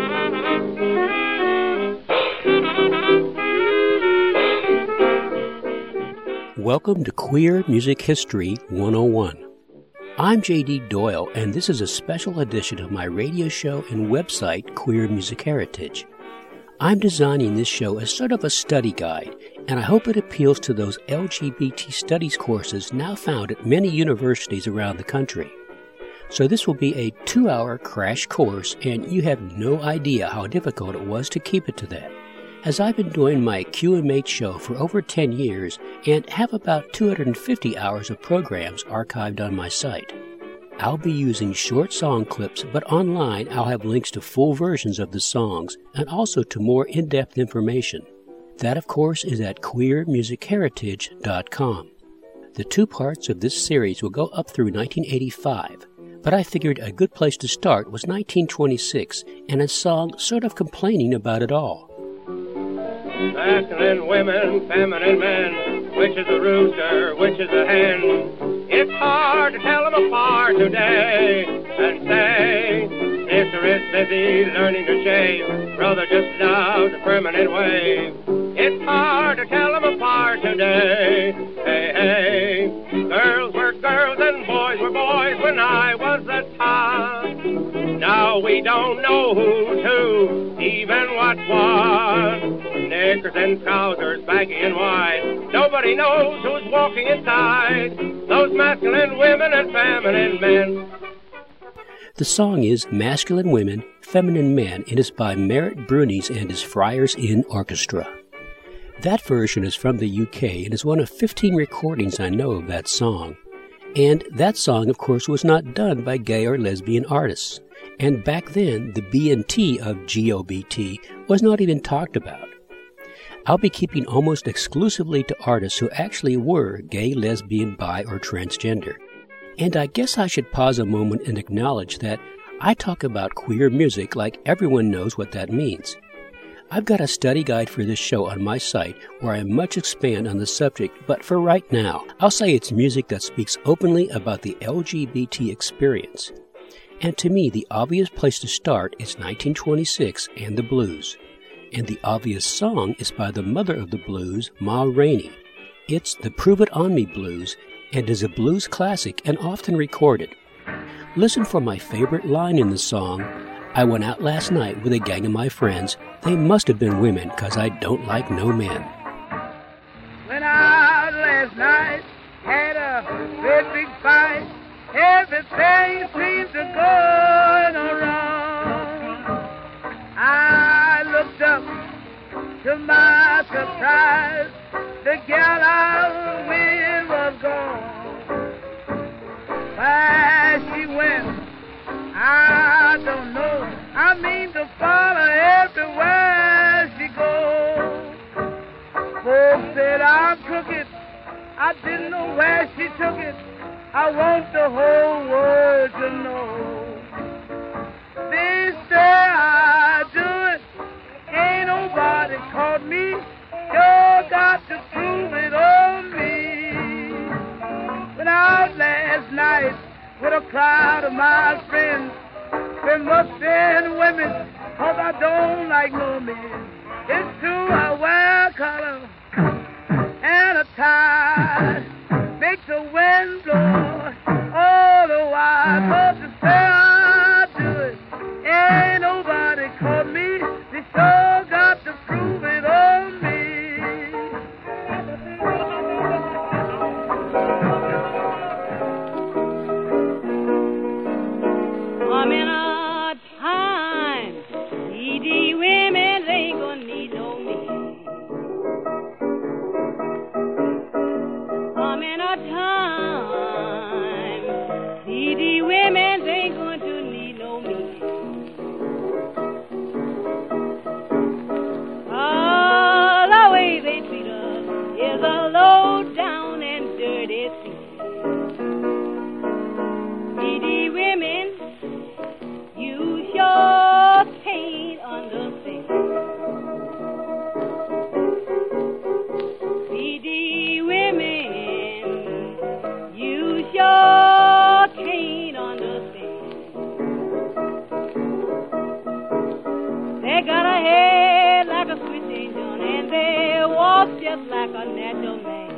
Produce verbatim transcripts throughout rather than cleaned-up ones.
Welcome to Queer Music History one oh one. I'm J D Doyle, and this is a special edition of my radio show and website, Queer Music Heritage. I'm designing this show as sort of a study guide, and I hope it appeals to those L G B T studies courses now found at many universities around the country. So this will be a two-hour crash course, and you have no idea how difficult it was to keep it to that, as I've been doing my Q M H show for over ten years and have about two hundred fifty hours of programs archived on my site. I'll be using short song clips, but online I'll have links to full versions of the songs and also to more in-depth information. That, of course, is at queer music heritage dot com. The two parts of this series will go up through nineteen eighty-five, but I figured a good place to start was nineteen twenty-six and a song sort of complaining about it all. Masculine women, feminine men, which is a rooster, which is a hen? It's hard to tell them apart today and say, sister is busy learning to shave, brother just loves a permanent wave. It's hard to tell them apart today. Hey, hey, girls were girls and boys were boys when I was a child. Now we don't know who's who, even what was. Knickers and trousers, baggy and wide. Nobody knows who's walking inside. Those masculine women and feminine men. The song is Masculine Women, Feminine Men, and is by Merritt Brunies and his Friars Inn Orchestra. That version is from the U K and is one of fifteen recordings I know of that song. And that song, of course, was not done by gay or lesbian artists. And back then, the B and T of G O B T was not even talked about. I'll be keeping almost exclusively to artists who actually were gay, lesbian, bi, or transgender. And I guess I should pause a moment and acknowledge that I talk about queer music like everyone knows what that means. I've got a study guide for this show on my site where I much expand on the subject, but for right now, I'll say it's music that speaks openly about the L G B T experience. And to me, the obvious place to start is nineteen twenty-six and the blues. And the obvious song is by the mother of the blues, Ma Rainey. It's the Prove It On Me Blues, and is a blues classic and often recorded. Listen for my favorite line in the song. I went out last night with a gang of my friends. They must have been women, 'cause I don't like no men. Went out last night, had a great big fight. Everything seemed to go wrong. I looked up, to my surprise, the gal I was with was gone. Where she went, I don't know. I mean to follow everywhere she goes. Folks said I'm crooked. I didn't know where she took it. I want the whole world to know. They say I do it. Ain't nobody caught me. You got to prove it on me. Went out last night with a crowd of my friends. They must be women, 'cause I don't like no men. It's true I wear a collar and a tie. Makes the wind blow all the while. But to say I do it, ain't nobody caught me. They sure got to prove it on me. I'm in a time, needy women ain't gonna need no me. I'm in a time. They got a head like a Swiss angel, and they walk just like a natural man.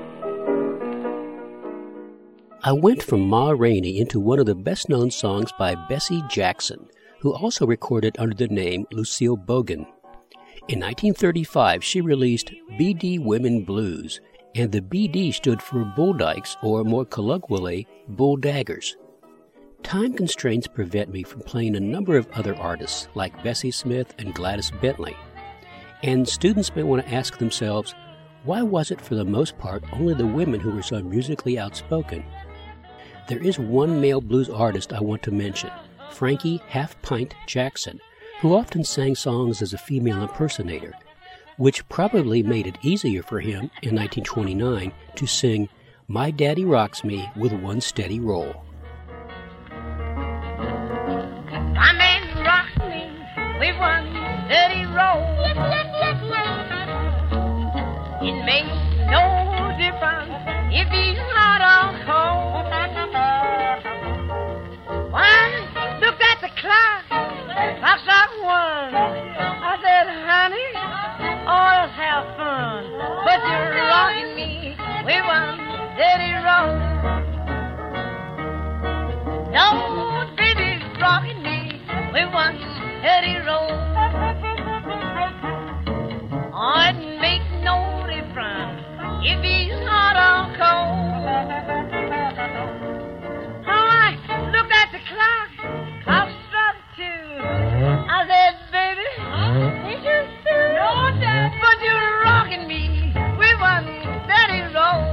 I went from Ma Rainey into one of the best-known songs by Bessie Jackson, who also recorded under the name Lucille Bogan. In nineteen thirty-five, she released B D Women Blues, and the B D stood for Bull Dykes, or more colloquially, Bull Daggers. Time constraints prevent me from playing a number of other artists like Bessie Smith and Gladys Bentley. And students may want to ask themselves, why was it for the most part only the women who were so musically outspoken? There is one male blues artist I want to mention, Frankie Half Pint Jackson, who often sang songs as a female impersonator, which probably made it easier for him in nineteen twenty-nine to sing My Daddy Rocks Me with One Steady Roll. My man rocks me with one steady roll. It makes no difference if he's hot or cold. Why, look at the clock, clock's at one. I said, honey, oh, let's have fun. But you're rocking me with one steady roll. No, baby's rocking me with one steady roll. Oh, it makes no difference if he's hot or cold. Oh, I looked at the clock, clock struck two. I said, baby, ain't you soon? No, Dad, but you're rocking me with one steady roll.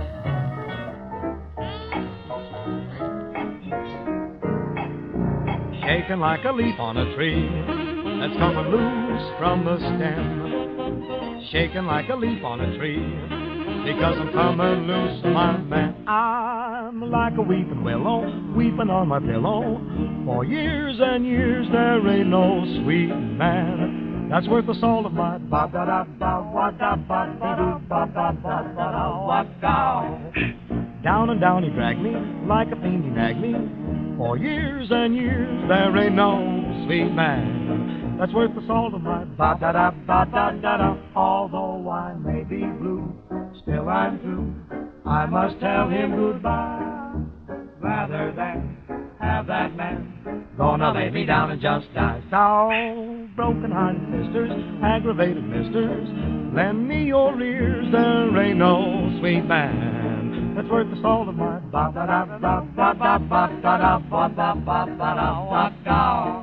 Shaking like a leaf on a tree that's coming loose from the stem. Shaking like a leaf on a tree because I'm coming loose, my man. I'm like a weeping willow, weeping on my pillow. For years and years there ain't no sweet man that's worth the salt of my ba da da ba wa da ba da ba ba ba da wa da. Down and down he dragged me like a fiend he nagged me. For years and years there ain't no sweet man that's worth the salt of my ba da da ba da da da. Although I may be blue, still I'm true. I must tell him goodbye rather than have that man gonna lay me down and just die. So, broken-hearted sisters, aggravated misters, lend me your ears. There ain't no sweet man that's worth the salt of my ba da da ba ba ba ba da ba ba ba ba da.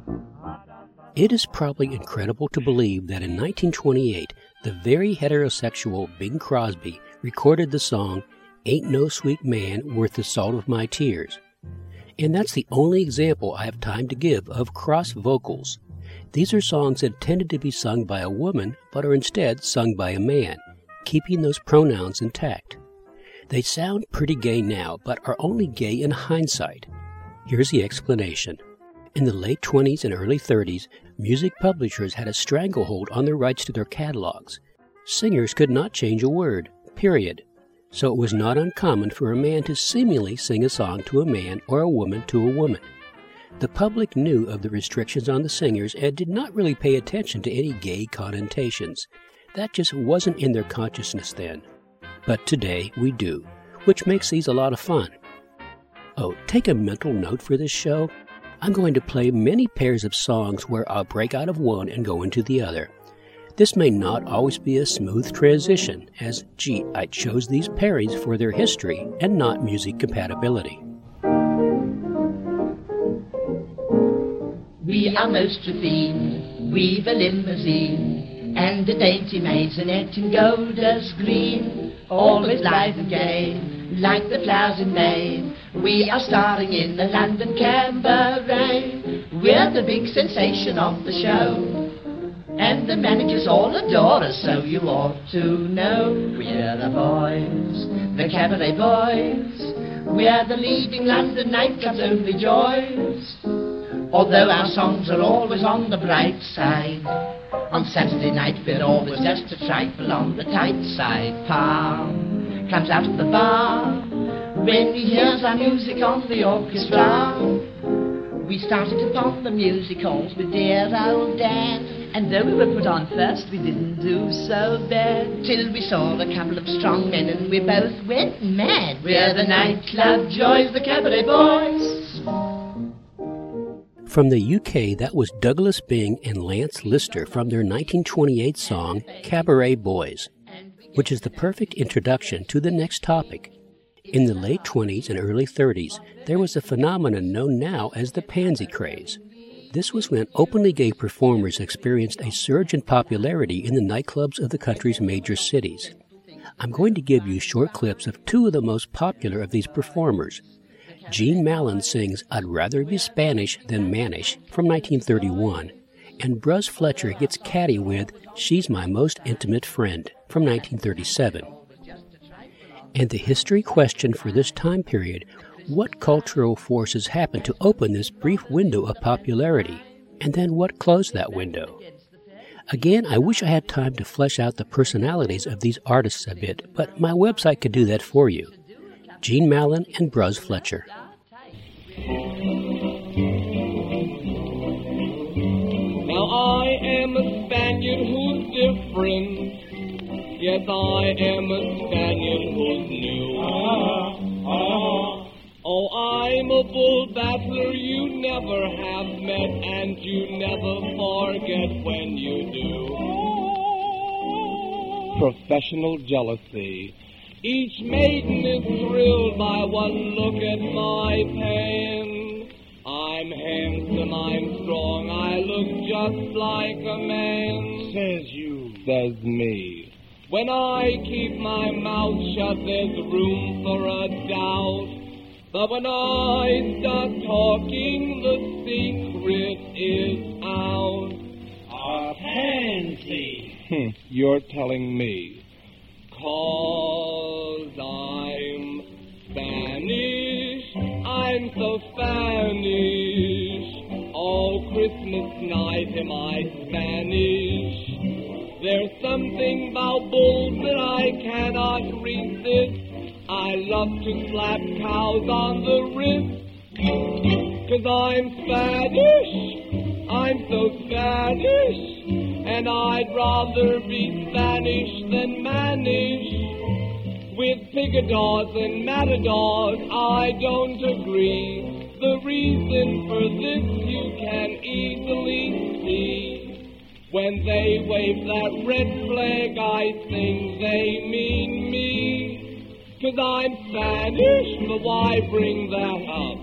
It is probably incredible to believe that in nineteen twenty-eight, the very heterosexual Bing Crosby recorded the song Ain't No Sweet Man Worth the Salt of My Tears. And that's the only example I have time to give of cross vocals. These are songs intended to be sung by a woman, but are instead sung by a man, keeping those pronouns intact. They sound pretty gay now, but are only gay in hindsight. Here's the explanation. In the late twenties and early thirties, music publishers had a stranglehold on the rights to their catalogs. Singers could not change a word, period. So it was not uncommon for a man to seemingly sing a song to a man or a woman to a woman. The public knew of the restrictions on the singers and did not really pay attention to any gay connotations. That just wasn't in their consciousness then. But today we do, which makes these a lot of fun. Oh, take a mental note for this show. I'm going to play many pairs of songs where I'll break out of one and go into the other. This may not always be a smooth transition, as, gee, I chose these pairings for their history and not music compatibility. We are most refined, we've a limousine, and a dainty maisonette in gold as green, always blithe and gay, like the flowers in May. We are starring in the London Cabaret. We're the big sensation of the show, and the managers all adore us, so you ought to know. We're the boys, the cabaret boys. We're the leading London nightclub's only joys. Although our songs are always on the bright side, on Saturday night we're always just a trifle on the tight side. Palm comes out of the bar when he hears our music on the orchestra. We started upon the music halls with dear old Dan. And though we were put on first, we didn't do so bad. Till we saw a couple of strong men and we both went mad. We're the nightclub joys, the cabaret boys. From the U K, that was Douglas Byng and Lance Lister from their nineteen twenty-eight song, Cabaret Boys, which is the perfect introduction to the next topic. In the late twenties and early thirties, there was a phenomenon known now as the pansy craze. This was when openly gay performers experienced a surge in popularity in the nightclubs of the country's major cities. I'm going to give you short clips of two of the most popular of these performers. Gene Mallon sings I'd Rather Be Spanish Than Mannish from nineteen thirty-one, and Buzz Fletcher gets catty with She's My Most Intimate Friend from nineteen thirty-seven. And the history question for this time period: what cultural forces happened to open this brief window of popularity, and then what closed that window? Again, I wish I had time to flesh out the personalities of these artists a bit, but my website could do that for you. Gene Mallon and Buzz Fletcher. Now I am a Spaniard who's different. Yes, I am a Spaniard who's new. Ah, ah. Oh, I'm a bull battler you never have met, and you never forget when you do. Professional jealousy. Each maiden is thrilled by one look at my pen. I'm handsome, I'm strong, I look just like a man. Says you. Says me. When I keep my mouth shut, there's room for a doubt. But when I start talking, the secret is out. A pansy. Hmm, you're telling me. 'Cause I'm Spanish, I'm so Spanish. Oh, Christmas night am I Spanish. There's something about bulls that I cannot resist. I love to slap cows on the wrist. 'Cause I'm Spanish, I'm so Spanish, and I'd rather be Spanish than mannish. With picadors and matadors, I don't agree. The reason for this you can easily see. When they wave that red flag, I think they mean me. 'Cause I'm Spanish, but why bring that up?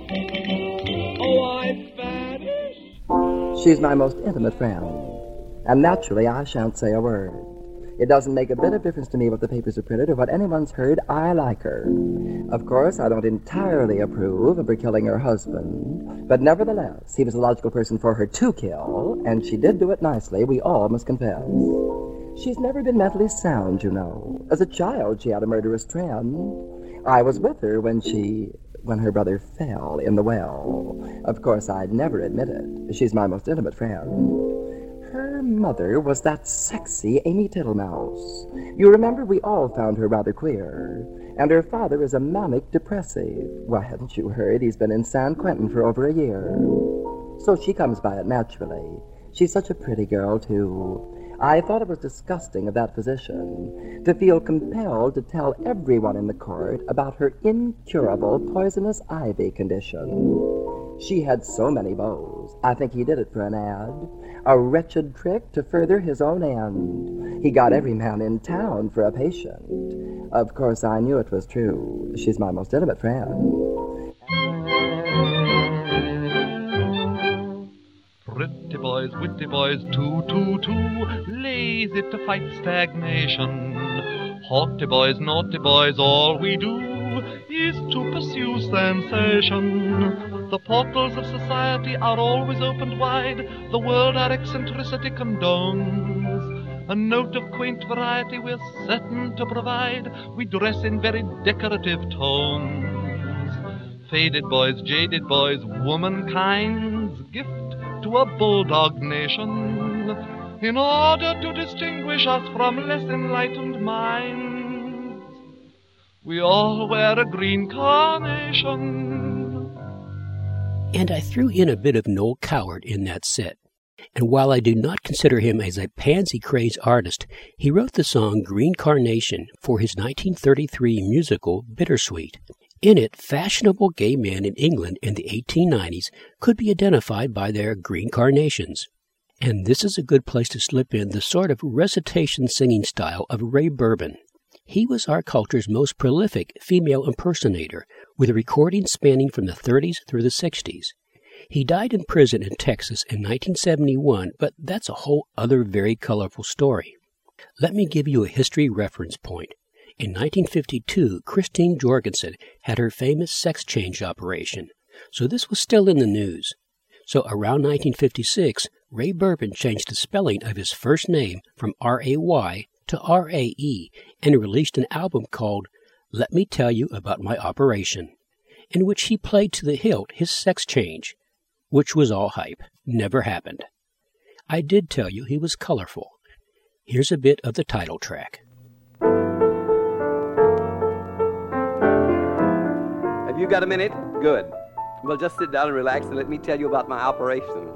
Oh, I'm Spanish. She's my most intimate friend, and naturally I shan't say a word. It doesn't make a bit of difference to me what the papers have printed or what anyone's heard. I like her. Of course, I don't entirely approve of her killing her husband, but nevertheless, he was a logical person for her to kill, and she did do it nicely, we all must confess. She's never been mentally sound, you know. As a child, she had a murderous trend. I was with her when she... when her brother fell in the well. Of course, I'd never admit it. She's my most intimate friend. Her mother was that sexy Amy Tittlemouse. You remember we all found her rather queer. And her father is a manic depressive. Why, hadn't you heard? He's been in San Quentin for over a year. So she comes by it naturally. She's such a pretty girl, too. I thought it was disgusting of that physician to feel compelled to tell everyone in the court about her incurable poisonous ivy condition. She had so many beaux. I think he did it for an ad. A wretched trick to further his own end. He got every man in town for a patient. Of course, I knew it was true. She's my most intimate friend. Pretty boys, witty boys, two, two, two, lazy to fight stagnation. Haughty boys, naughty boys, all we do is to pursue sensation. The portals of society are always opened wide, the world our eccentricity condones. A note of quaint variety we're certain to provide, we dress in very decorative tones. Faded boys, jaded boys, womankind's gift to a bulldog nation, in order to distinguish us from less enlightened minds. We all wear a green carnation. And I threw in a bit of Noel Coward in that set. And while I do not consider him as a pansy-crazed artist, he wrote the song Green Carnation for his nineteen thirty-three musical Bittersweet. In it, fashionable gay men in England in the eighteen nineties could be identified by their green carnations. And this is a good place to slip in the sort of recitation singing style of Ray Bourbon. He was our culture's most prolific female impersonator, with recordings spanning from the thirties through the sixties. He died in prison in Texas in nineteen seventy-one, but that's a whole other very colorful story. Let me give you a history reference point. In nineteen fifty-two, Christine Jorgensen had her famous sex change operation, so this was still in the news. So around nineteen fifty-six, Ray Bourbon changed the spelling of his first name from R A Y to R A E and released an album called Let Me Tell You About My Operation, in which he played to the hilt his sex change, which was all hype, never happened. I did tell you he was colorful. Here's a bit of the title track. Have you got a minute? Good. Well, just sit down and relax and let me tell you about my operation.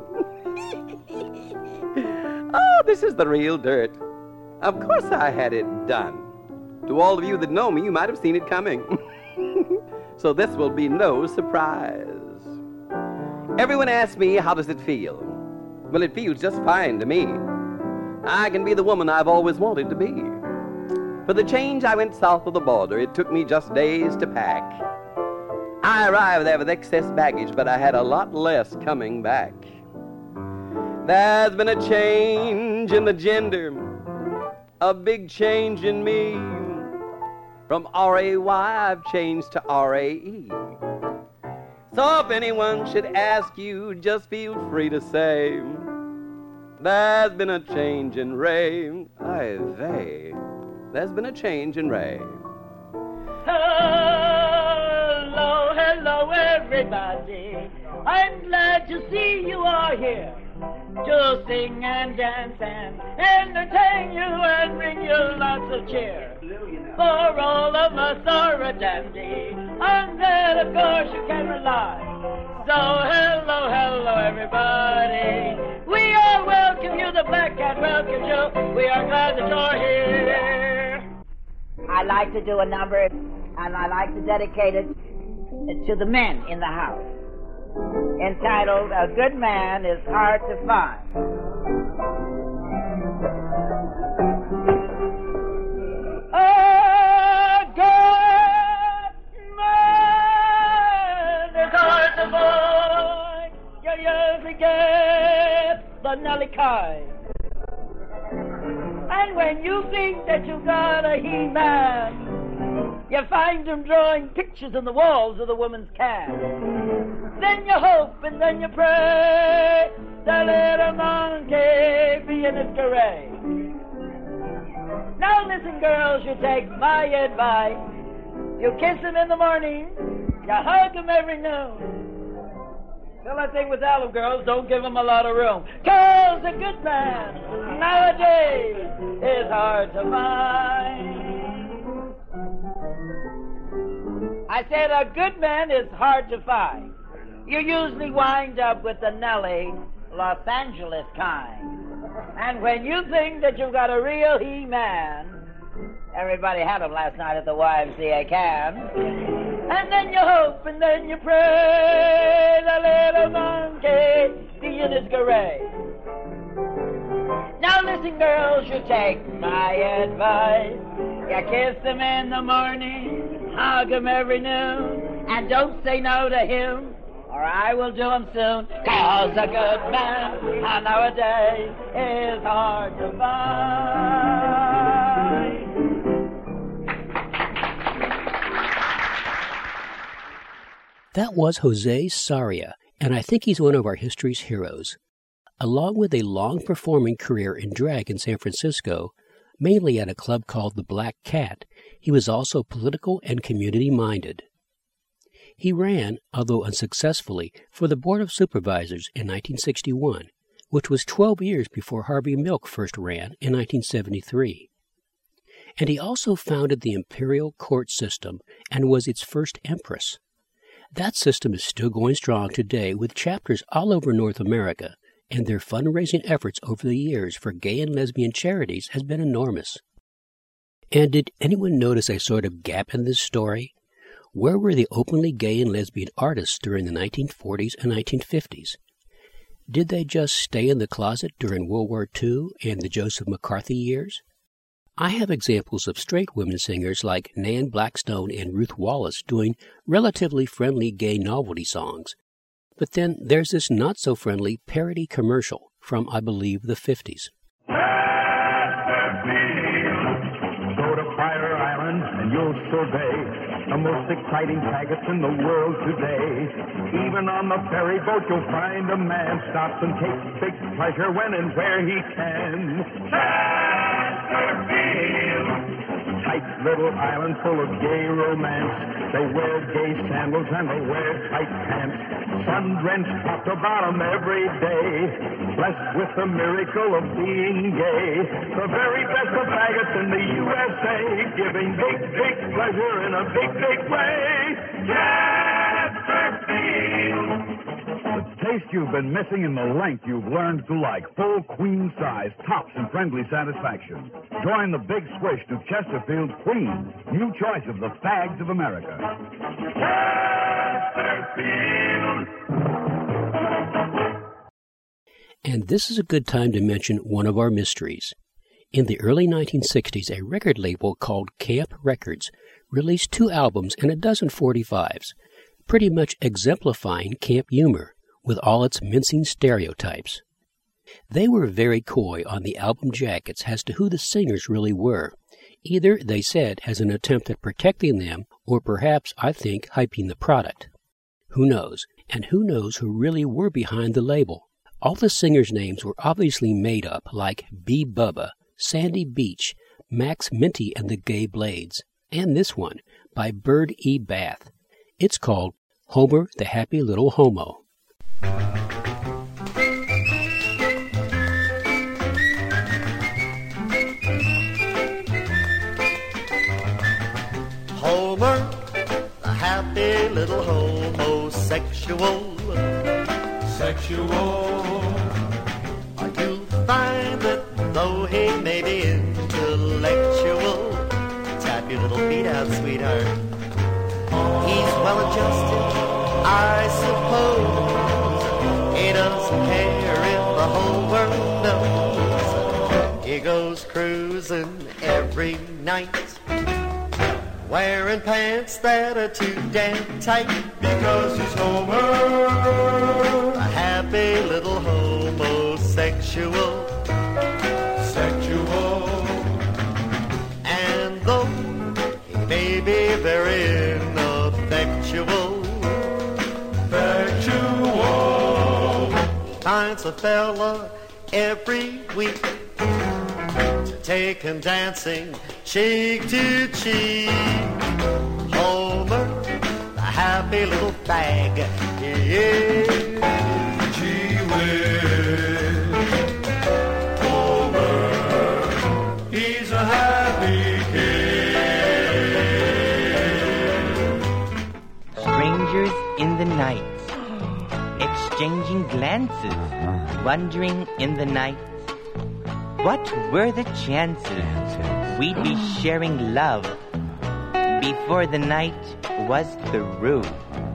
Oh, this is the real dirt. Of course I had it done. To all of you that know me, you might have seen it coming. So this will be no surprise. Everyone asks me, how does it feel? Well, it feels just fine to me. I can be the woman I've always wanted to be. For the change, I went south of the border. It took me just days to pack. I arrived there with excess baggage, but I had a lot less coming back. There's been a change in the gender, a big change in me. From R A Y, I've changed to R A E. So if anyone should ask you, just feel free to say, there's been a change in Ray. Aye, vey. There's been a change in Ray. Hello, hello, everybody. I'm glad to see you are here to sing and dance and entertain you and bring you lots of cheer. For all of us are a dandy, on that of course you can rely. So hello, hello, everybody. We all welcome you, the Black Cat welcomes you. We are glad that you're here. I like to do a number, and I like to dedicate it to the men in the house, entitled, A Good Man is Hard to Find. A good man is hard to find. You usually get the Nelly kind. And when you think that you got a he-man, you find him drawing pictures on the walls of the woman's can. Then you hope and then you pray the little monkey be in its array. Now listen, girls, you take my advice. You kiss him in the morning, you hug him every noon. Well, I think with olive girls, don't give him a lot of room. 'Cause a good man nowadays is hard to find. I said a good man is hard to find. You usually wind up with the Nelly, Los Angeles kind. And when you think that you've got a real he-man, everybody had him last night at the Y M C A can. And then you hope and then you pray the little monkey be in his grave. Now listen, girls, you take my advice. You kiss him in the morning, hug him every noon, and don't say no to him, or I will do him soon. 'Cause a good man nowadays is hard to find. That was Jose Sarria, and I think he's one of our history's heroes. Along with a long performing career in drag in San Francisco, mainly at a club called the Black Cat, he was also political and community-minded. He ran, although unsuccessfully, for the Board of Supervisors in nineteen sixty-one, which was twelve years before Harvey Milk first ran in nineteen seventy-three. And he also founded the imperial court system and was its first empress. That system is still going strong today with chapters all over North America, and their fundraising efforts over the years for gay and lesbian charities has been enormous. And did anyone notice a sort of gap in this story? Where were the openly gay and lesbian artists during the nineteen forties and nineteen fifties? Did they just stay in the closet during World War Two and the Joseph McCarthy years? I have examples of straight women singers like Nan Blackstone and Ruth Wallace doing relatively friendly gay novelty songs. But then there's this not-so-friendly parody commercial from, I believe, the fifties. Go to Fire Island and you'll survey the most exciting faggots in the world today. Even on the ferry boat you'll find a man stops and takes big pleasure when and where he can. Chesterfield! Tight little island full of gay romance. They wear gay sandals and they wear tight pants. Sun-drenched top to bottom every day. Blessed with the miracle of being gay. The very best of faggots in the U S A. Giving big, big pleasure in a big, big way. Chesterfield! The taste you've been missing and the length you've learned to like. Full queen size, tops and friendly satisfaction. Join the big swish to Chesterfield Queen. New choice of the fags of America. Chesterfield! And this is a good time to mention one of our mysteries. In the early nineteen sixties, a record label called Camp Records released two albums and a dozen forty-fives, pretty much exemplifying camp humor with all its mincing stereotypes. They were very coy on the album jackets as to who the singers really were, either, they said, as an attempt at protecting them, or perhaps, I think, hyping the product. Who knows? And who knows who really were behind the label? All the singers' names were obviously made up, like B. Bubba, Sandy Beach, Max Minty and the Gay Blades, and this one, by Bird E. Bath. It's called Homer the Happy Little Homo. Homer, the happy little homosexual. Sexual. You find that though he may be intellectual, tap your little feet out, sweetheart. He's well adjusted, I suppose. He doesn't care if the whole world knows. He goes cruising every night, wearing pants that are too damn tight. Because he's Homer, a happy little homosexual. Sexual. And though he may be very ineffectual, factual, he finds a fella every week to take him dancing cheek to cheek. Homer, the happy little fag, yeah. Gee whiz, Homer, he's a happy kid. Strangers in the night, exchanging glances, wondering in the night. What were the chances we'd be sharing love before the night was through?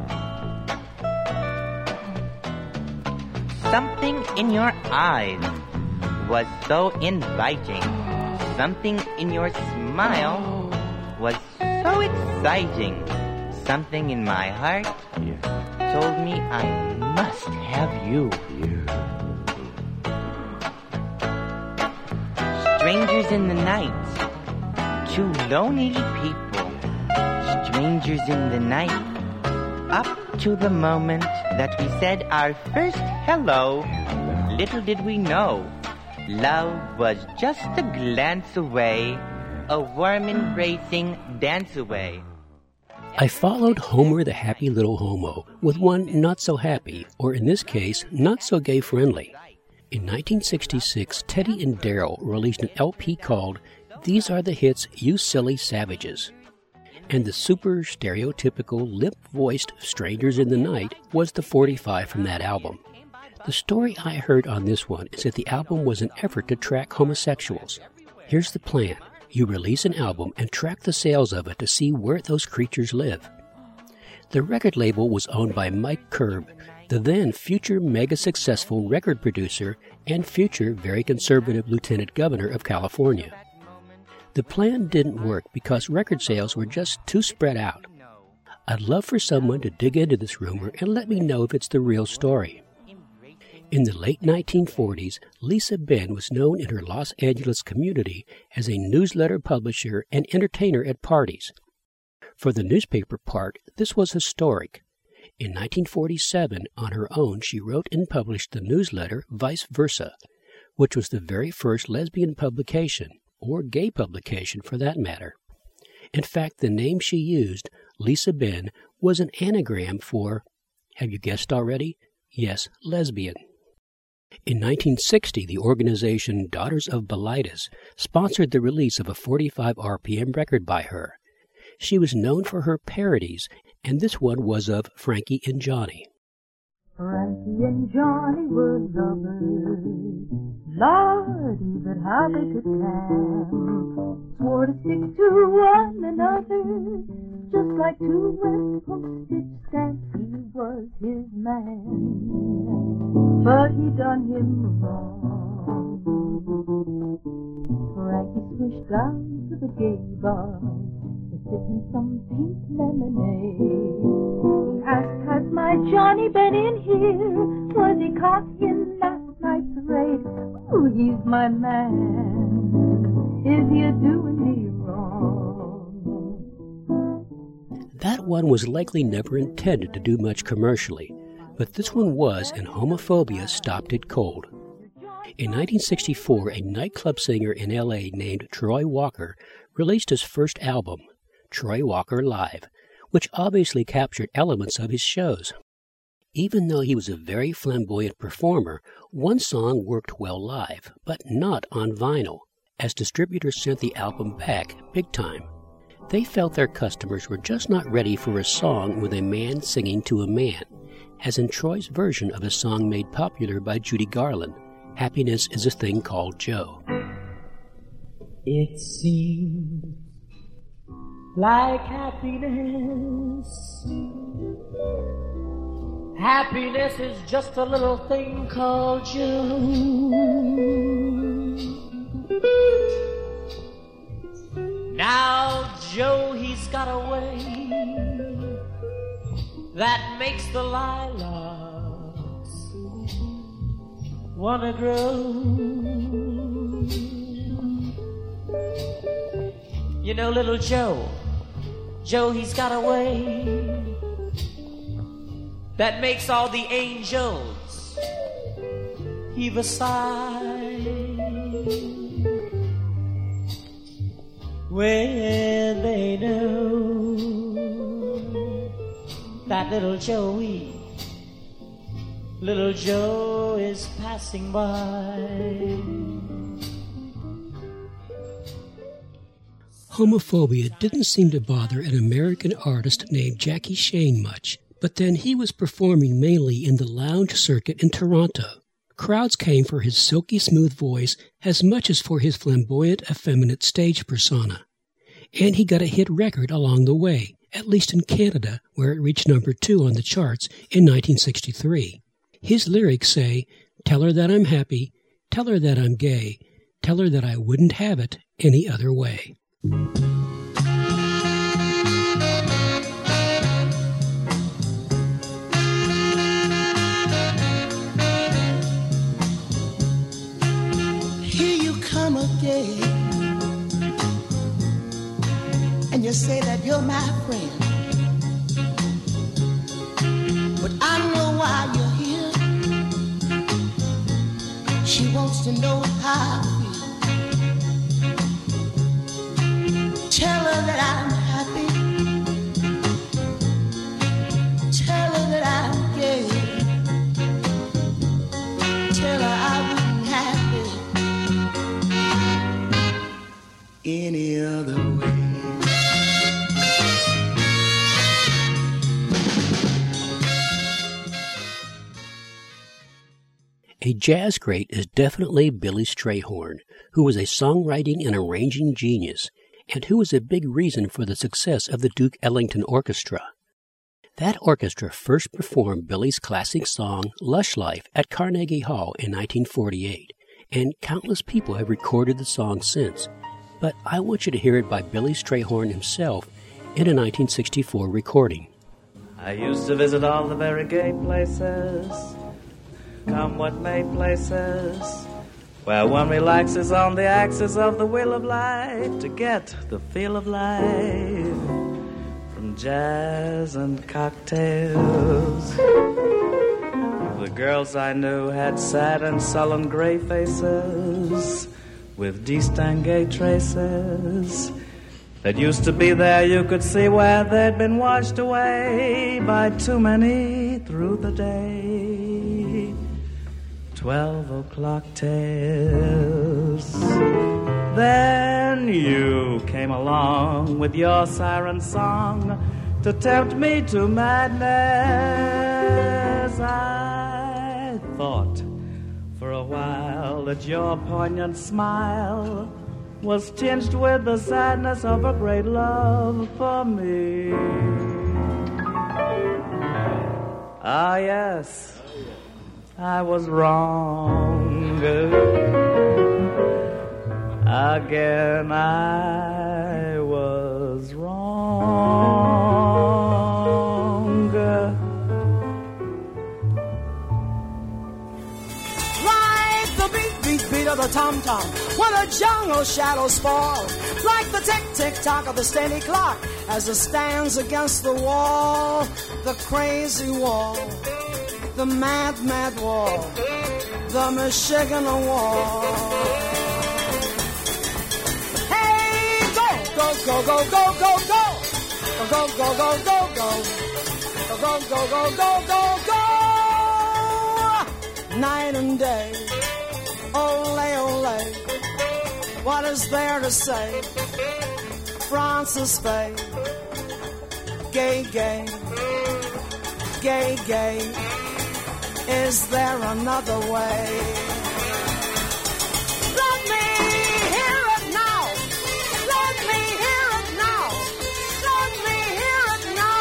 Something in your eyes was so inviting. Something in your smile was so exciting. Something in my heart told me I must have you. Strangers in the night, two lonely people. Strangers in the night, up to the moment that we said our first hello. Little did we know, love was just a glance away, a warm embracing dance away. I followed Homer the Happy Little Homo with one not so happy, or in this case, not so gay friendly. In nineteen sixty-six, Teddy and Daryl released an L P called These Are the Hits, You Silly Savages. And the super stereotypical limp-voiced Strangers in the Night was the forty-five from that album. The story I heard on this one is that the album was an effort to track homosexuals. Here's the plan. You release an album and track the sales of it to see where those creatures live. The record label was owned by Mike Curb, the then future mega-successful record producer and future very conservative lieutenant governor of California. The plan didn't work because record sales were just too spread out. I'd love for someone to dig into this rumor and let me know if it's the real story. In the late nineteen forties, Lisa Benn was known in her Los Angeles community as a newsletter publisher and entertainer at parties. For the newspaper part, this was historic. In nineteen forty-seven, on her own, she wrote and published the newsletter Vice Versa, which was the very first lesbian publication, or gay publication for that matter. In fact, the name she used, Lisa Benn, was an anagram for, have you guessed already? Yes, lesbian. In nineteen sixty, the organization Daughters of Bilitis sponsored the release of a forty-five R P M record by her. She was known for her parodies, and this one was of Frankie and Johnny. Frankie and Johnny were lovers, Lordy, but how they could camp. Swore to stick to one another, just like two wet postage stamps. He was his man, but he done him wrong. Frankie swished down to the gay bar to sip him some pink lemonade. He asked, has my Johnny been in here? Was he caught in last night's raid? Ooh, he's my man. Is he a-doing me wrong? That one was likely never intended to do much commercially, but this one was, and homophobia stopped it cold. In nineteen sixty-four, a nightclub singer in L A named Troy Walker released his first album, Troy Walker Live, which obviously captured elements of his shows. Even though he was a very flamboyant performer, one song worked well live, but not on vinyl, as distributors sent the album back big time. They felt their customers were just not ready for a song with a man singing to a man, as in Troy's version of a song made popular by Judy Garland, Happiness is a Thing Called Joe. It seems like happiness. Happiness is just a little thing called Joe. Now Joe, he's got a way that makes the lilacs wanna grow. You know, little Joe, Joe, he's got a way that makes all the angels heave a sigh when they know that little Joey, little Joe is passing by. Homophobia didn't seem to bother an American artist named Jackie Shane much, but then he was performing mainly in the lounge circuit in Toronto. Crowds came for his silky smooth voice as much as for his flamboyant, effeminate stage persona. And he got a hit record along the way, at least in Canada, where it reached number two on the charts in nineteen sixty-three. His lyrics say, "Tell her that I'm happy, tell her that I'm gay, tell her that I wouldn't have it any other way." Here you come again, and you say that you're my friend, but I know why you're here. She wants to know how I feel. Tell her that I'm happy. Tell her that I'm gay. Tell her I wouldn't have it any other way. a jazz great is definitely Billy Strayhorn, who was a songwriting and arranging genius, and who was a big reason for the success of the Duke Ellington Orchestra. That orchestra first performed Billy's classic song, Lush Life, at Carnegie Hall in nineteen forty-eight, and countless people have recorded the song since, but I want you to hear it by Billy Strayhorn himself in a nineteen sixty-four recording. I used to visit all the very gay places, come what may places, where one relaxes on the axis of the wheel of life to get the feel of life from jazz and cocktails. The girls I knew had sad and sullen gray faces with distingué traces that used to be there. You could see where they'd been washed away by too many through the day. Twelve o'clock tales. Then you came along with your siren song to tempt me to madness. I thought for a while that your poignant smile was tinged with the sadness of a great love for me. Ah, yes. I was wrong. Again I was wrong. Like the beat, beat, beat of the tom-tom when the jungle shadows fall, like the tick-tick-tock of the steady clock as it stands against the wall, the crazy wall, the mad, mad wall, the Michigan wall. Hey, go, go, go, go, go, go, go, go, go, go, go, go, go, go, go, go, go, go, night and day, ole, ole, what is there to say? Francis Faye, gay, gay, gay, gay. Is there another way? Let me hear it now. Let me hear it now. Let me hear it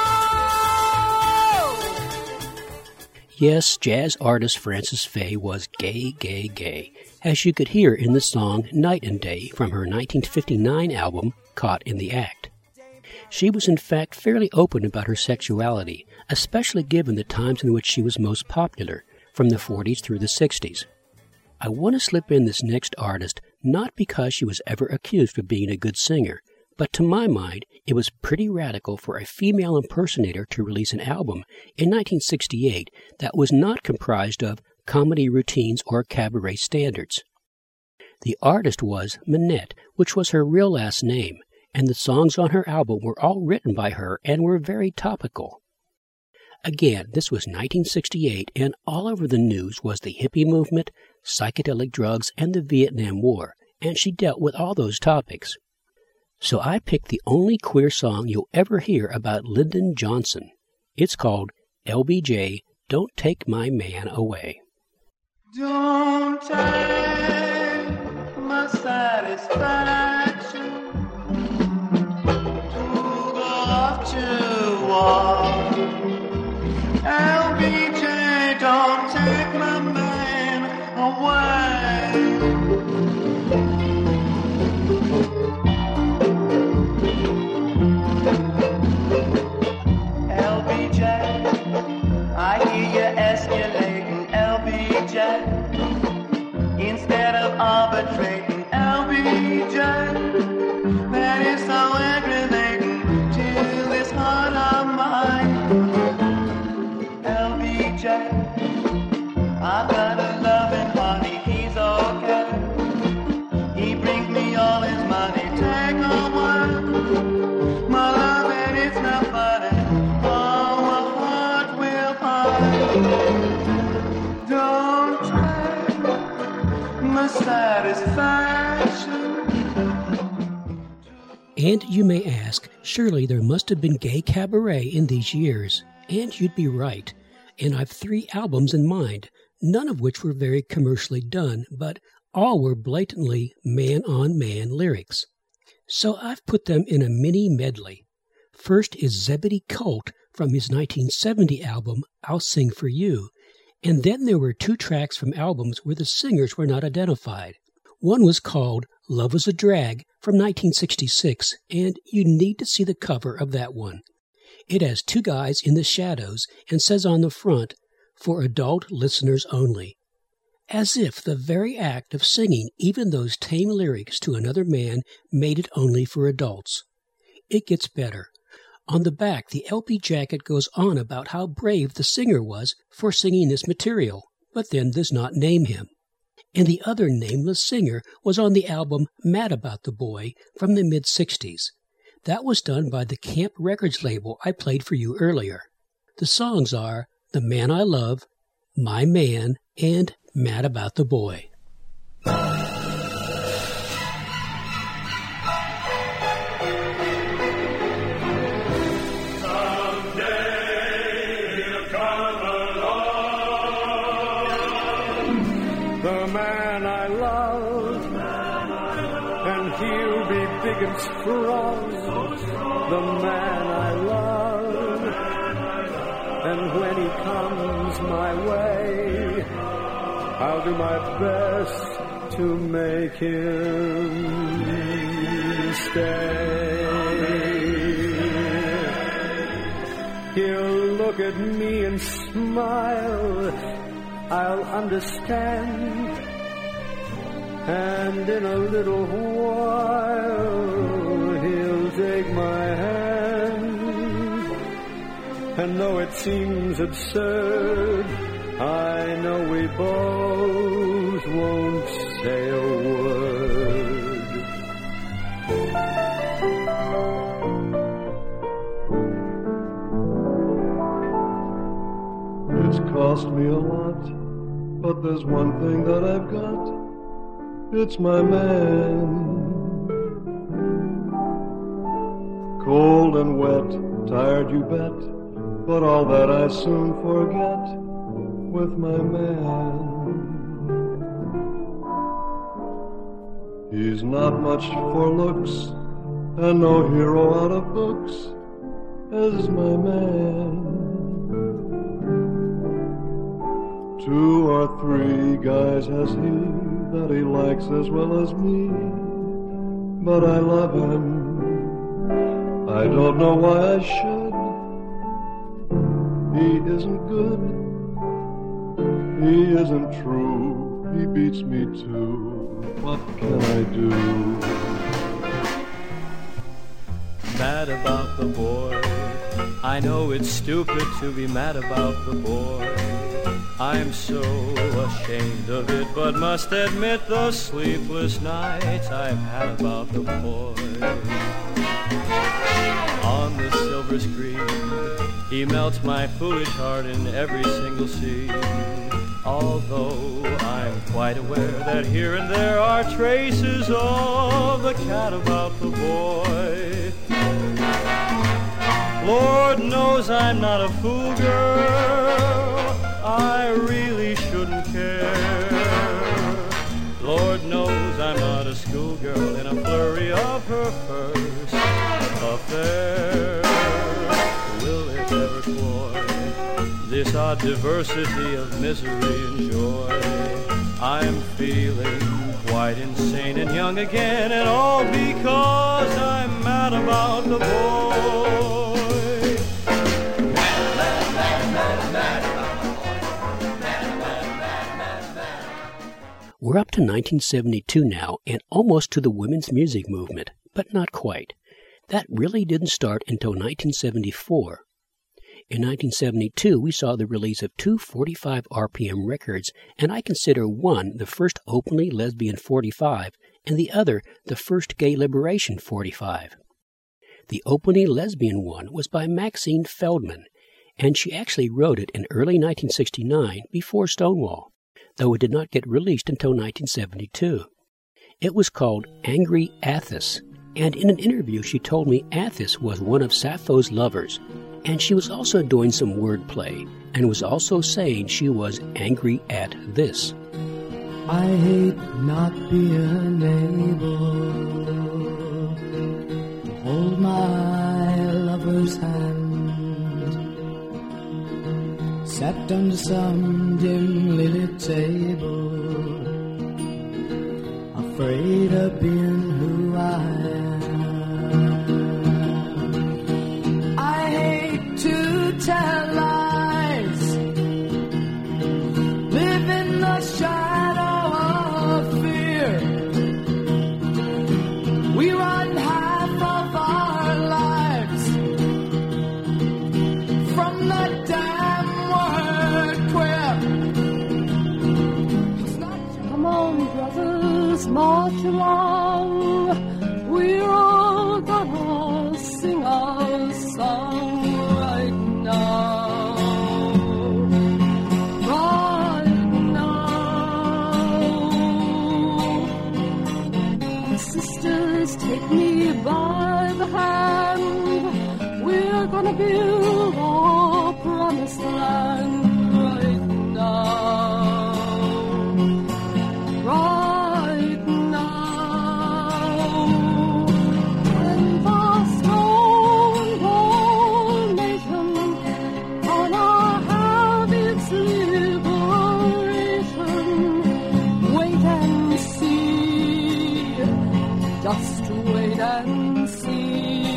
now. Yes, jazz artist Frances Faye was gay, gay, gay, as you could hear in the song Night and Day from her nineteen fifty-nine album, Caught in the Act. She was in fact fairly open about her sexuality, especially given the times in which she was most popular, from the forties through the sixties. I want to slip in this next artist not because she was ever accused of being a good singer, but to my mind, it was pretty radical for a female impersonator to release an album in nineteen sixty-eight that was not comprised of comedy routines or cabaret standards. The artist was Minette, which was her real last name, and the songs on her album were all written by her and were very topical. Again, this was nineteen sixty-eight, and all over the news was the hippie movement, psychedelic drugs, and the Vietnam War, and she dealt with all those topics. So I picked the only queer song you'll ever hear about Lyndon Johnson. It's called L B J, Don't Take My Man Away. Don't take my satisfaction to go off to war. L B J, don't take my man away. L B J, I hear you escalating, L B J. Instead of arbitrating, L B J, that is so aggravating to this heart of mine. L B J, I've got a loving honey, he's okay. He brings me all his money, take a word. My love and it's not funny, oh, my heart will find. Don't take my satisfaction. And you may ask, surely there must have been gay cabaret in these years. And you'd be right. And I've three albums in mind, none of which were very commercially done, but all were blatantly man-on-man lyrics. So I've put them in a mini medley. First is Zebedee Colt from his nineteen seventy album, I'll Sing For You, and then there were two tracks from albums where the singers were not identified. One was called Love Was a Drag from nineteen sixty-six, and you need to see the cover of that one. It has two guys in the shadows and says on the front, "For adult listeners only." As if the very act of singing even those tame lyrics to another man made it only for adults. It gets better. On the back, the L P jacket goes on about how brave the singer was for singing this material, but then does not name him. And the other nameless singer was on the album Mad About the Boy from the mid-sixties. That was done by the Camp Records label I played for you earlier. The songs are The Man I Love, My Man, and Mad About the Boy. And strong, the man I love, and when he comes my way, I'll do my best to make him stay. He'll look at me and smile, I'll understand, and in a little while he'll take my hand. And though it seems absurd, I know we both won't say a word. It's cost me a lot, but there's one thing that I've got. It's my man. Cold and wet, tired you bet, but all that I soon forget with my man. He's not much for looks, and no hero out of books, as my man. Two or three guys has he that he likes as well as me, but I love him. I don't know why I should. He isn't good, he isn't true, he beats me too. What can I do? Mad about the boy, I know it's stupid to be mad about the boy. I'm so ashamed of it, but must admit the sleepless nights I've had about the boy. On the silver screen, he melts my foolish heart in every single scene. Although I'm quite aware that here and there are traces of the cat about the boy. Lord knows I'm not a fool, girl, I really shouldn't care. Lord knows I'm not a schoolgirl in a flurry of her first affair. Will it ever cloy this odd diversity of misery and joy? I'm feeling quite insane and young again, and all because I'm mad about the boy. We're up to nineteen seventy-two now and almost to the women's music movement, but not quite. That really didn't start until nineteen seventy-four. In nineteen seventy-two, we saw the release of two forty-five R P M records, and I consider one the first openly lesbian forty-five and the other the first gay liberation forty-five. The openly lesbian one was by Maxine Feldman, and she actually wrote it in early nineteen sixty-nine before Stonewall, though it did not get released until nineteen seventy-two. It was called Angry Athos, and in an interview she told me Athos was one of Sappho's lovers, And she was also doing some wordplay, and was also saying she was angry at this. I hate not being able to hold my lover's hand, sat under some dimly lit table, afraid of being who I am. I hate to tell lies, live in the shadow of fear. We run half of our lives from the damn word queer. Come on, brothers, march along. We're all gonna sing our song right now. Right now. Sisters, take me by the hand. We're gonna build our promised land right now. Right now. And the stone wall nation gonna have its liberation. Wait and see. Just wait and see.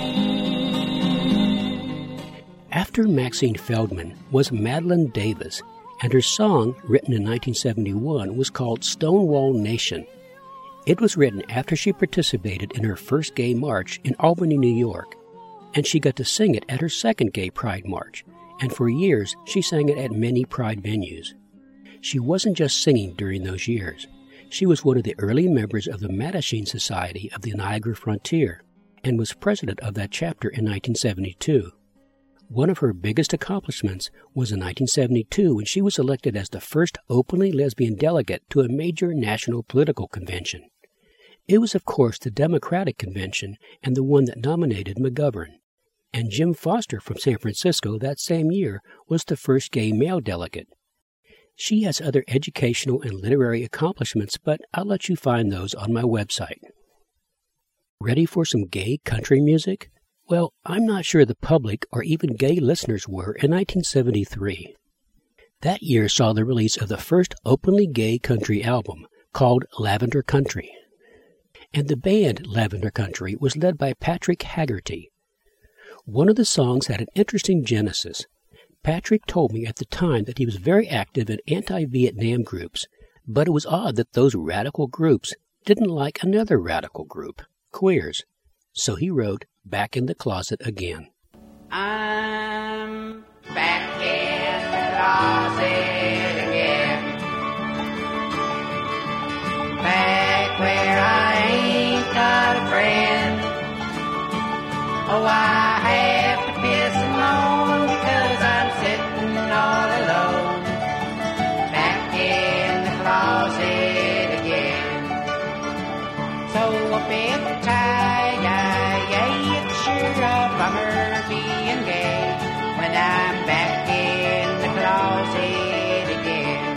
After Maxine Feldman was Madeline Davis, and her song, written in nineteen seventy-one, was called Stonewall Nation. It was written after she participated in her first gay march in Albany, New York, and she got to sing it at her second gay pride march, and for years she sang it at many pride venues. She wasn't just singing during those years. She was one of the early members of the Mattachine Society of the Niagara Frontier, and was president of that chapter in nineteen seventy-two. One of her biggest accomplishments was in nineteen seventy-two when she was elected as the first openly lesbian delegate to a major national political convention. It was, of course, the Democratic Convention and the one that nominated McGovern. And Jim Foster from San Francisco that same year was the first gay male delegate. She has other educational and literary accomplishments, but I'll let you find those on my website. Ready for some gay country music? Well, I'm not sure the public or even gay listeners were in nineteen seventy-three. That year saw the release of the first openly gay country album, called Lavender Country. And the band Lavender Country was led by Patrick Haggerty. One of the songs had an interesting genesis. Patrick told me at the time that he was very active in anti-Vietnam groups, but it was odd that those radical groups didn't like another radical group, queers. So he wrote Back in the Closet Again. I'm back in the closet again, back where I ain't got a friend. Oh, I have to piss and moan because I'm sitting all alone, back in the closet again. So a bit tie-dye, it's sure a bummer being gay when I'm back in the closet again.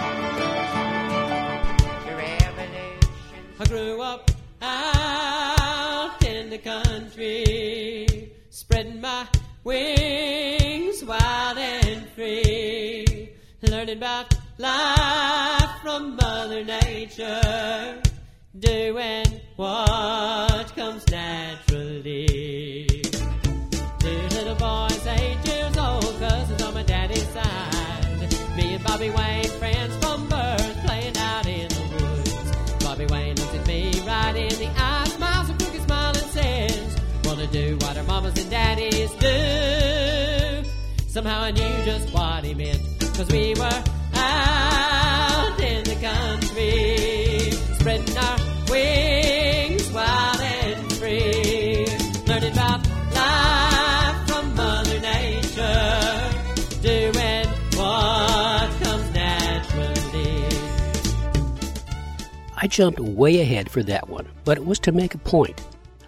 The revolution. I grew up out in the country, spreading my wings wild and free, learning about life from Mother Nature, doing what comes naturally. Two little boys, eight years old, cousins on my daddy's side. Me and Bobby Wayne, friends from birth, playing out in the woods. Bobby Wayne looks at me right in the eye, smiles a crooked smile and says, wanna do what our mamas and daddies do. Somehow I knew just what he meant, cause we were out in the country, spreading our wings wild and free, learning about life from Mother Nature, doing what comes naturally. I jumped way ahead for that one, but it was to make a point.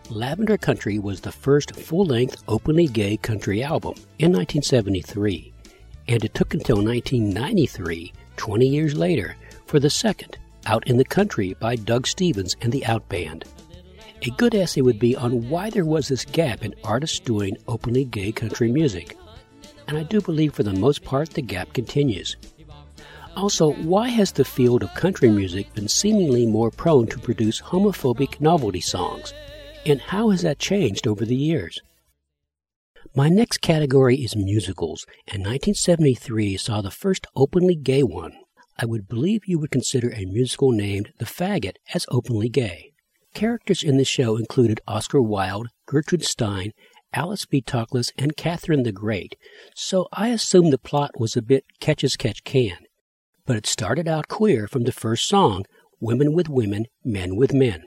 Lavender Country was the first full-length, openly gay country album in nineteen seventy-three, and it took until nineteen ninety-three, twenty years later, for the second, Out in the Country by Doug Stevens and the Out Band. A good essay would be on why there was this gap in artists doing openly gay country music. And I do believe for the most part the gap continues. Also, why has the field of country music been seemingly more prone to produce homophobic novelty songs? And how has that changed over the years? My next category is musicals, and nineteen seventy-three saw the first openly gay one. I would believe you would consider a musical named The Faggot as openly gay. Characters in the show included Oscar Wilde, Gertrude Stein, Alice B. Toklas, and Catherine the Great, so I assume the plot was a bit catch-as-catch-can. But it started out queer from the first song, Women with Women, Men with Men.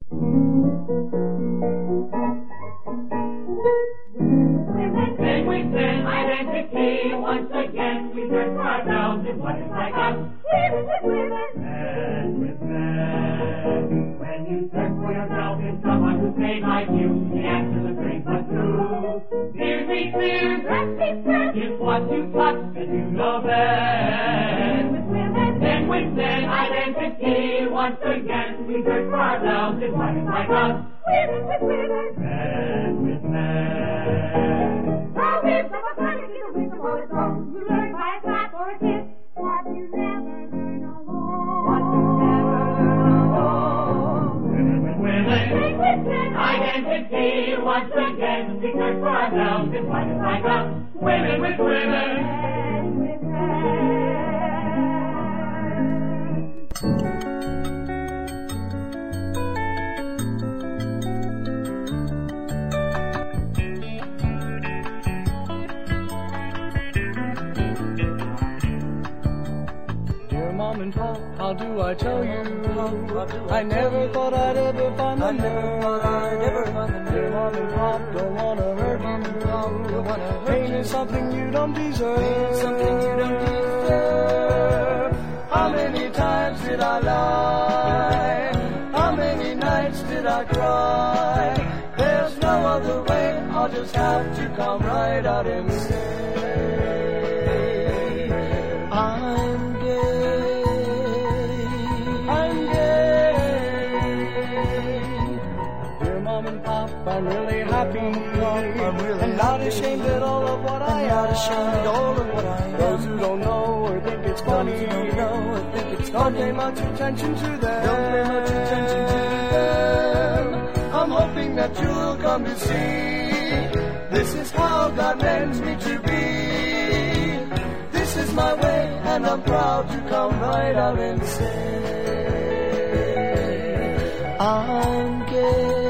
Then we send identity once again. We search for ourselves in what is like us. Women with women, men with men. When you search for yourself in someone who's made like you, the answer is great but true. Fear me, fear, is what you touch that you know best. Then we send identity once again. We search for ourselves in what is like us. Women with women, men with men. How we from a planet to the wisdom of its own. You learn by a clap or a kiss what you never learn alone. What you never learn alone. Women with women, identity once again. We search for ourselves in what is like us. Women with women, men with men. Mom and Pop, how do I tell you? I never thought I'd ever find them there. Dear Mom and Pop, don't wanna hurt you. Pain is something you don't deserve. How many times did I lie? How many nights did I cry? There's no other way, I'll just have to come right out and say I'm I'm really happy, I'm really and not ashamed at all of what I am. Not ashamed at all of what I am. Those who don't know or think it's funny, don't know or think it's funny. Don't pay much attention to them. Don't pay much attention to them. I'm hoping that you'll come to see. This is how God meant me to be. This is my way, and I'm proud to come right out and say I'm gay.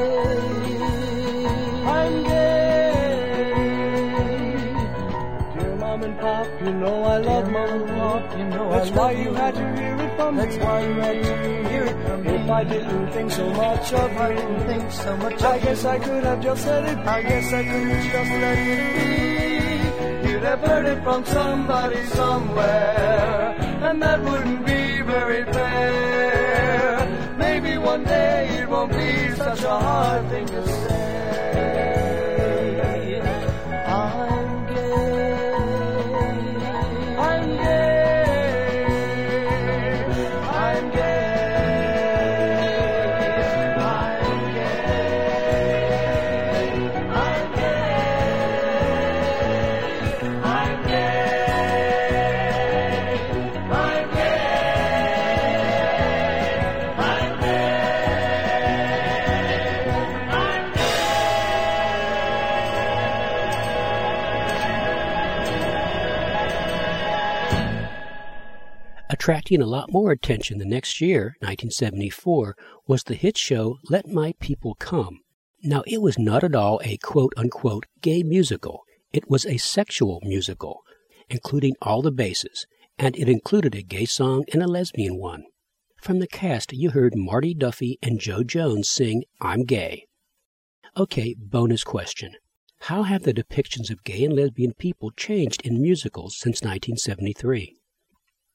I'm gay. Dear Mom and Pop, you know I love Mom and Pop, you know That's I why you had to hear it from That's me. That's why you had to hear it from me. If I didn't think so much of you, I didn't think so much I guess I could have just said it. I guess I could have just let it be. You'd have heard it from somebody somewhere, and that wouldn't be very fair. Maybe one day it won't be such a hard thing to say. I'm gay. I'm gay. I'm gay. I'm gay. I'm gay. I'm gay. I'm Attracting a lot more attention the next year, nineteen seventy-four, was the hit show Let My People Come. Now, it was not at all a quote-unquote gay musical. It was a sexual musical, including all the bases, and it included a gay song and a lesbian one. From the cast, you heard Marty Duffy and Joe Jones sing I'm Gay. Okay, bonus question. How have the depictions of gay and lesbian people changed in musicals since nineteen seventy-three?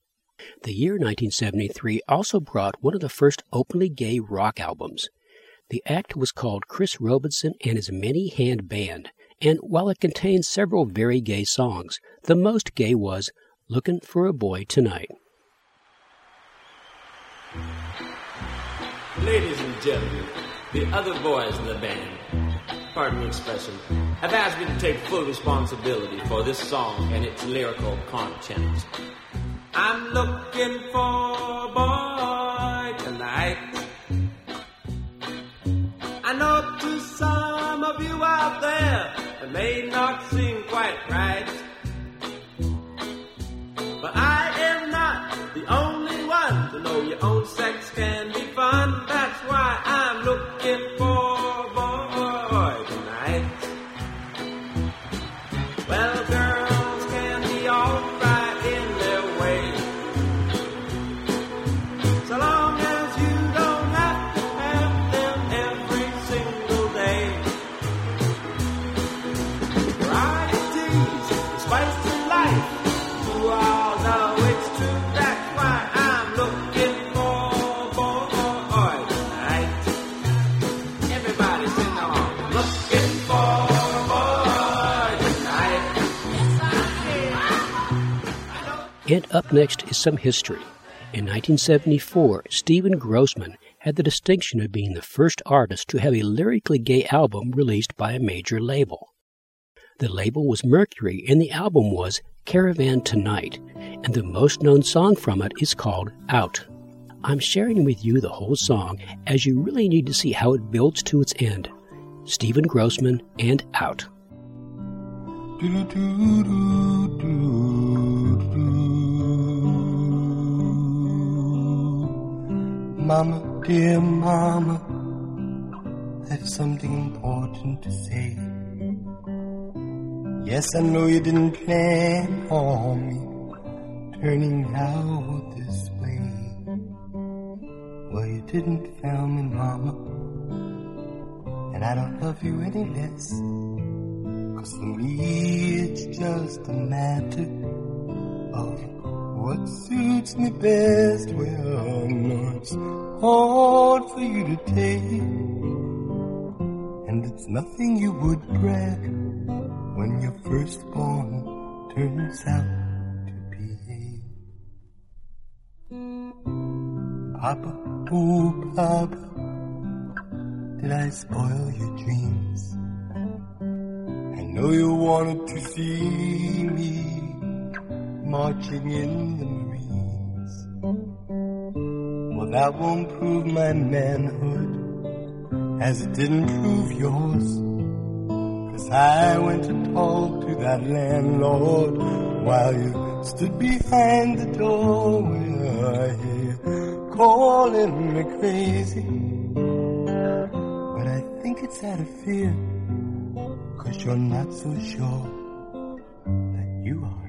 The year nineteen seventy-three also brought one of the first openly gay rock albums. The act was called Chris Robinson and his Many Hand Band, and while it contained several very gay songs, the most gay was Lookin' for a Boy Tonight. Ladies and gentlemen, the other boys in the band, pardon the expression, have asked me to take full responsibility for this song and its lyrical content. I'm looking for a boy tonight. I know to some of you out there it may not seem quite right, but I am not the only one to know your own sex can be fun. That's why I'm looking for a boy tonight. Well, girls can be all right in their way, so long as you don't have to have them every single day. Varieties, spice to life, you all know it's true. That's why I'm looking for a boy tonight. Everybody sing along. Looking for a boy tonight. And up next is some history. In nineteen seventy-four, Stephen Grossman had the distinction of being the first artist to have a lyrically gay album released by a major label. The label was Mercury, and the album was Caravan Tonight, and the most known song from it is called Out. I'm sharing with you the whole song, as you really need to see how it builds to its end. Stephen Grossman and Out. Mama, dear mama, I have something important to say. Yes, I know you didn't plan on me turning out this way. Well, you didn't fail me, mama, and I don't love you any less. Cause for me it's just a matter of what suits me best. Well, no, it's hard for you to take, and it's nothing you would brag when your firstborn turns out to be. Papa, oh Papa, did I spoil your dreams? I know you wanted to see me marching in the Marines. Well, that won't prove my manhood, as it didn't prove yours. Cause I went to talk to that landlord while you stood behind the door. Well, I hear you calling me crazy, but I think it's out of fear, cause you're not so sure that you aren't.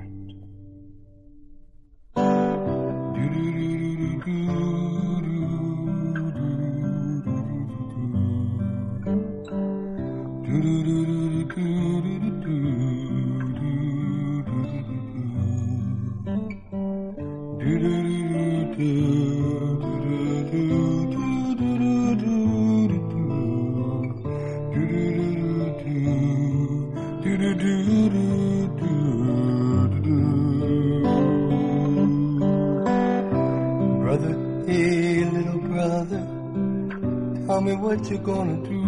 Brother, hey little brother, tell me what you're gonna do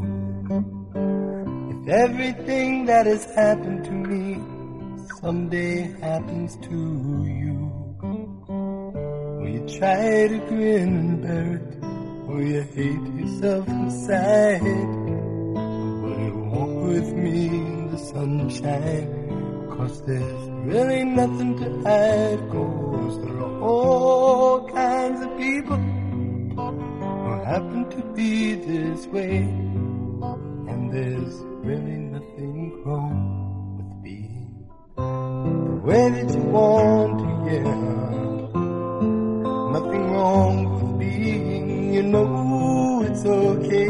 if everything that has happened to me someday happens to you. Will you try to grin and bear it? Will you hate yourself inside? Will you walk with me in the sunshine? Cause there's really nothing to hide. Cause there are all kinds of people who happen to be this way, and there's really nothing wrong with being the way that you want to, yeah. Nothing wrong with being, you know it's okay.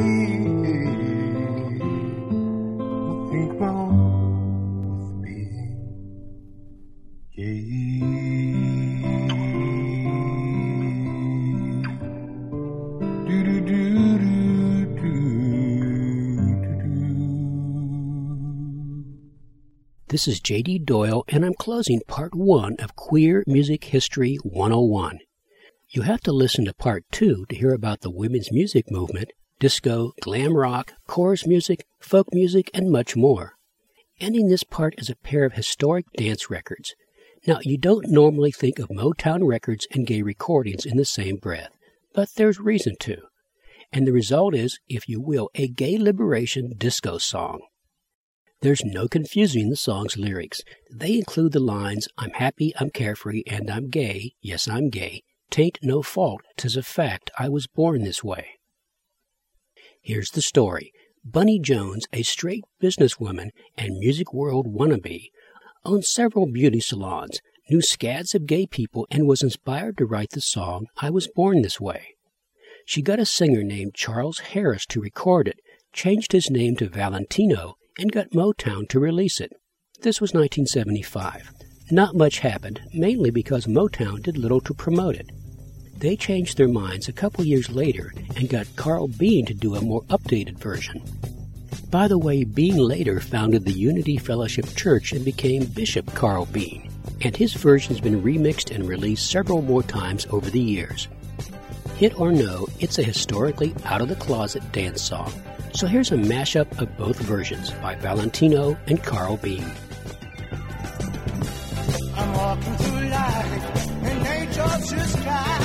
Nothing wrong with being gay. Do do do do do. This is J D. Doyle, and I'm closing Part one of Queer Music History one oh one. You have to listen to Part two to hear about the women's music movement, disco, glam rock, chorus music, folk music, and much more. Ending this part is a pair of historic dance records. Now, you don't normally think of Motown records and gay recordings in the same breath, but there's reason to. And the result is, if you will, a gay liberation disco song. There's no confusing the song's lyrics. They include the lines, I'm happy, I'm carefree, and I'm gay, yes, I'm gay. Tain't no fault, 'tis a fact, I was born this way. Here's the story. Bunny Jones, a straight businesswoman and music world wannabe, owned several beauty salons, knew scads of gay people, and was inspired to write the song, I Was Born This Way. She got a singer named Charles Harris to record it, changed his name to Valentino, and got Motown to release it. This was nineteen seventy-five. Not much happened, mainly because Motown did little to promote it. They changed their minds a couple years later and got Carl Bean to do a more updated version. By the way, Bean later founded the Unity Fellowship Church and became Bishop Carl Bean, and his version has been remixed and released several more times over the years. Hit or no, it's a historically out-of-the-closet dance song. So here's a mashup of both versions by Valentino and Carl Bean. I'm walking through life in nature's sky.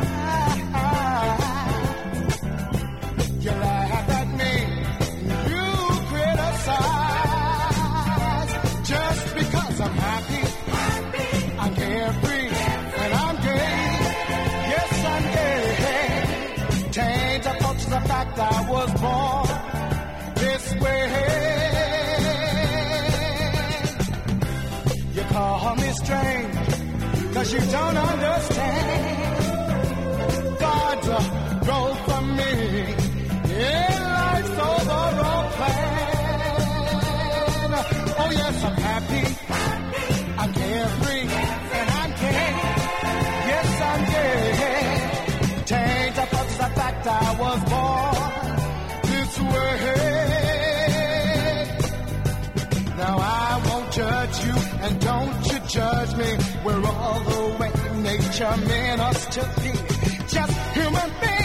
You laugh at me, you criticize. Just because I'm happy, happy. I'm carefree, and I'm gay. Yes, I'm gay. Change approach the fact I was born this way. You call me strange, 'cause you don't understand. God's a role for me in life's overall plan. Oh yes, I'm happy, I'm carefree, and I'm gay. Yes, I'm gay. Change approach the fact I was born this way. Now I won't judge you, and don't you judge me. We're all the way nature meant us to be, just human beings.